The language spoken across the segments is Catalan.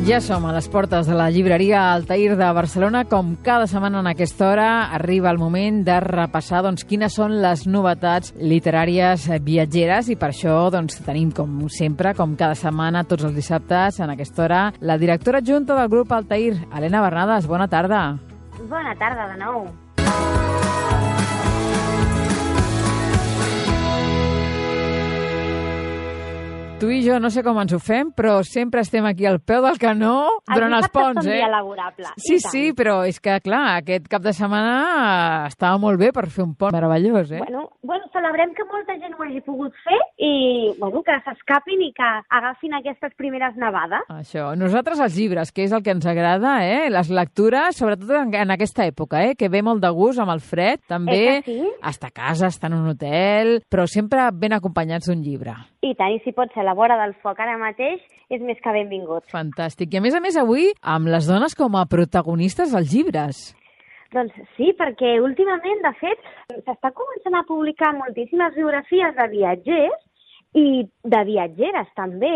Ja som a les portes de la llibreria Altair de Barcelona. Com cada setmana en aquesta hora arriba el moment de repassar quines són les novetats literàries viatgeres, i per això tenim, com sempre, com cada setmana, tots els dissabtes, en aquesta hora, la directora adjunta del grup Altair, Helena Bernades. Bona tarda. Bona tarda de nou. Tu i jo no sé com ens ho fem, però sempre estem aquí al peu del canó durant els ponts, un dia laborable. Sí, però és que, clar, aquest cap de setmana estava molt bé per fer un pont meravellós, Bueno, celebrem que molta gent ho hagi pogut fer i, que s'escapin i que agafin aquestes primeres nevades. Això. Nosaltres els llibres, que és el que ens agrada, les lectures, sobretot en aquesta època, que ve molt de gust amb el fred, també, sí? estar a casa, estar en un hotel, però sempre ben acompanyats d'un llibre. I tant, i si pot ser a la vora del foc ara mateix, és més que benvingut. Fantàstic. I a més avui, amb les dones com a protagonistes dels llibres. Doncs sí, perquè últimament, de fet, s'està començant a publicar moltíssimes biografies de viatgers i de viatgeres també.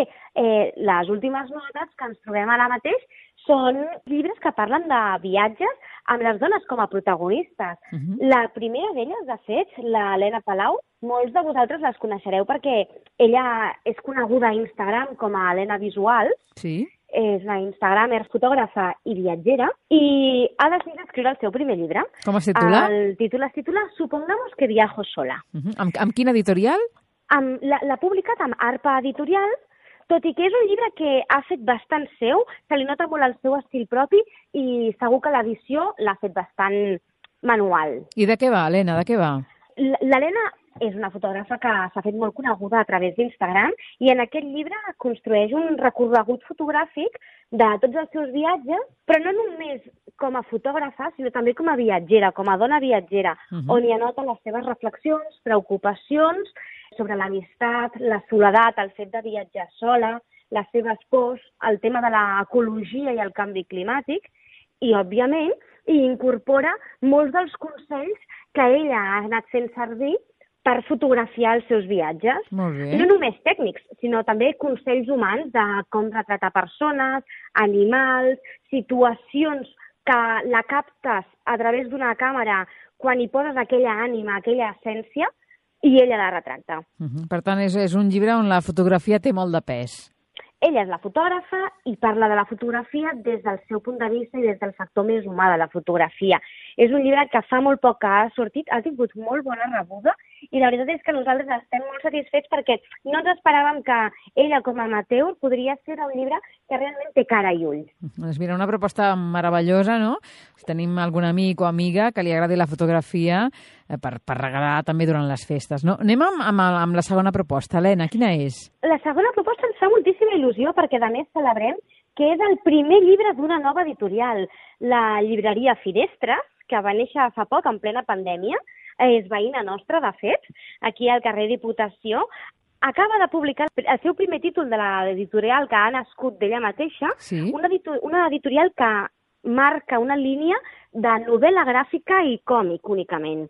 Les últimes novetats que ens trobem ara mateix són llibres que parlen de viatges amb les dones com a protagonistes. La primera d'elles, de fet, l'Helena Palau, molts de vosaltres les coneixereu perquè ella és coneguda a Instagram com a Helena Visuals. Sí. És una instagramer, fotògrafa i viatgera, i ha decidit escriure el seu primer llibre. Com es titula? El títol es titula Supongamos que viajo sola. Amb quin editorial? L'ha publicat amb Arpa Editorial, tot i que és un llibre que ha fet bastant seu, se li nota molt el seu estil propi i segur que l'edició l'ha fet bastant manual. I de què va, Helena, de què va? L'Helena és una fotògrafa que s'ha fet molt coneguda a través d'Instagram i en aquest llibre construeix un recorregut fotogràfic de tots els seus viatges, però no només com a fotògrafa, sinó també com a viatgera, com a dona viatgera, on hi anota les seves reflexions, preocupacions sobre l'amistat, la soledat, el fet de viatjar sola, les seves pors, el tema de l'ecologia i el canvi climàtic, i, òbviament, hi incorpora molts dels consells que ella ha anat fent servir per fotografiar els seus viatges. Molt bé. No només tècnics, sinó també consells humans de com retratar persones, animals, situacions que la captes a través d'una càmera quan hi poses aquella ànima, aquella essència, i ella la retracta. Per tant, és un llibre on la fotografia té molt de pes. Ella és la fotògrafa i parla de la fotografia des del seu punt de vista i des del factor més humà de la fotografia. És un llibre que fa molt poc que ha sortit, ha tingut molt bona rebuda i la veritat és que nosaltres estem molt satisfets perquè no ens esperàvem que ella com a amateur podria ser un llibre que realment té cara i ulls. Doncs mira, una proposta meravellosa, no? Si tenim algun amic o amiga que li agradi la fotografia per regalar també durant les festes, no? Anem amb la segona proposta. Helena, quina és? La segona proposta ens fa moltíssima il·lusió perquè, a més, celebrem que és el primer llibre d'una nova editorial, la llibreria Finestres, que va néixer fa poc, en plena pandèmia, és veïna nostra, de fet, aquí al carrer Diputació. Acaba de publicar el seu primer títol de l'editorial que ha nascut d'ella mateixa, sí. Una editorial que marca una línia de novel·la gràfica i còmic únicament.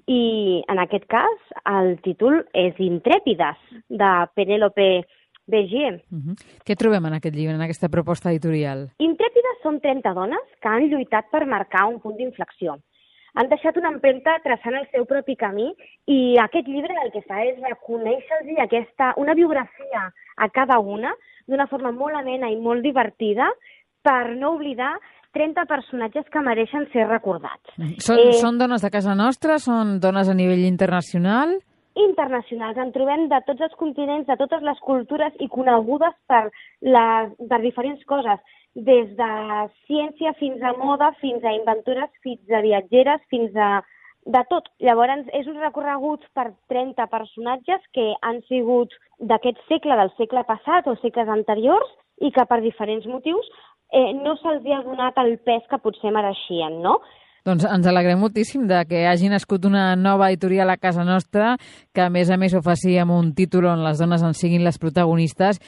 I en aquest cas el títol és Intrèpides, de Penélope Begier. Què trobem en aquest llibre, en aquesta proposta editorial? Intrèpides són 30 dones que han lluitat per marcar un punt d'inflexió. Han deixat una empremta traçant el seu propi camí i aquest llibre el que fa és reconèixer-los una biografia a cada una d'una forma molt amena i molt divertida per no oblidar 30 personatges que mereixen ser recordats. Són dones de casa nostra? Són dones a nivell internacional? Internacionals. En trobem de tots els continents, de totes les cultures i conegudes per diferents coses, des de ciència fins a moda, fins a inventores, fins a viatgeres, fins a de tot. Llavors, és un recorregut per 30 personatges que han sigut d'aquest segle, del segle passat o segles anteriors i que per diferents motius no se'ls ha donat el pes que potser mereixien, no? Doncs ens alegrem moltíssim de que hagi nascut una nova editorial a casa nostra que, a més ho faci amb un títol on les dones en siguin les protagonistes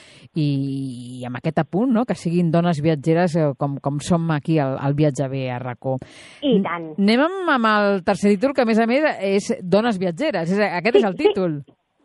i amb aquest apunt, no?, que siguin dones viatgeres com som aquí al Viatge Bé a RAC1. I tant. Anem amb el tercer títol, que a més és Dones viatgeres. Aquest és el títol.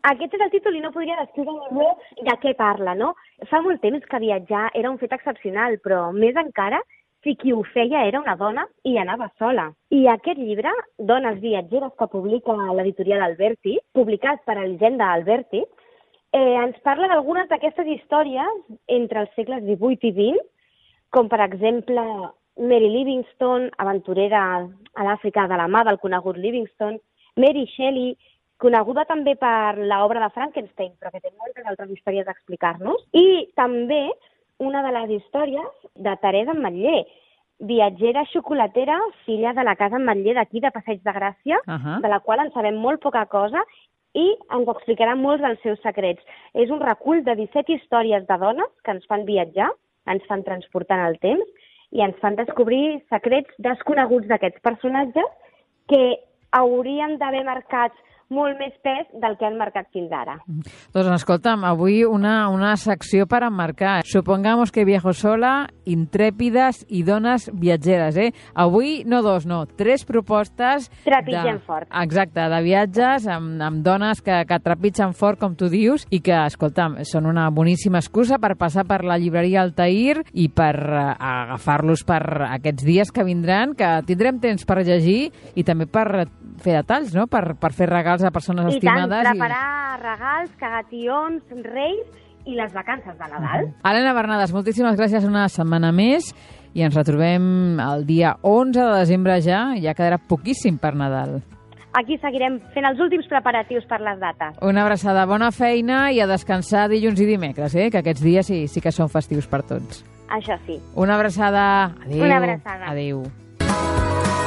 Aquest és el títol i no podria descriure millor de què parla, no? Fa molt temps que viatjar era un fet excepcional, però més encara si qui ho feia era una dona i anava sola. I aquest llibre, Dones viatgeres, que publica l'editorial Alberti, publicat per Elisenda Alberti, ens parla d'algunes d'aquestes històries entre els segles XVIII i XX, com per exemple Mary Livingstone, aventurera a l'Àfrica de la mà del conegut Livingstone, Mary Shelley, coneguda també per l'obra de Frankenstein, però que té moltes altres històries a explicar-nos, i també una de les històries de Teresa Ametller, viatgera xocolatera, filla de la casa Ametller d'aquí, de Passeig de Gràcia, de la qual en sabem molt poca cosa i ens explicarà molts dels seus secrets. És un recull de 17 històries de dones que ens fan viatjar, ens fan transportar en el temps i ens fan descobrir secrets desconeguts d'aquests personatges que haurien d'haver marcat molt més pes del que han marcat fins ara. Doncs escolta'm, avui una secció per emmarcar. Supongamos que viajo sola, intrèpides i dones viatgeres, Avui no dos, no, 3 propostes... Trepitgem fort. Exacte, de viatges amb dones que trepitgen fort, com tu dius, i que, escolta'm, són una boníssima excusa per passar per la llibreria Altair i per agafar-los per aquests dies que vindran, que tindrem temps per llegir i també per fer detalls, no?, per fer regals a persones estimades. I tant, preparar regals, cagations, reis i les vacances de Nadal. Helena Bernades, moltíssimes gràcies una setmana més i ens retrobem el dia 11 de desembre ja quedarà poquíssim per Nadal. Aquí seguirem fent els últims preparatius per les dates. Una abraçada, bona feina i a descansar dilluns i dimecres, que aquests dies sí que són festius per tots. Això sí. Una abraçada. Adéu. Una abraçada. Adéu.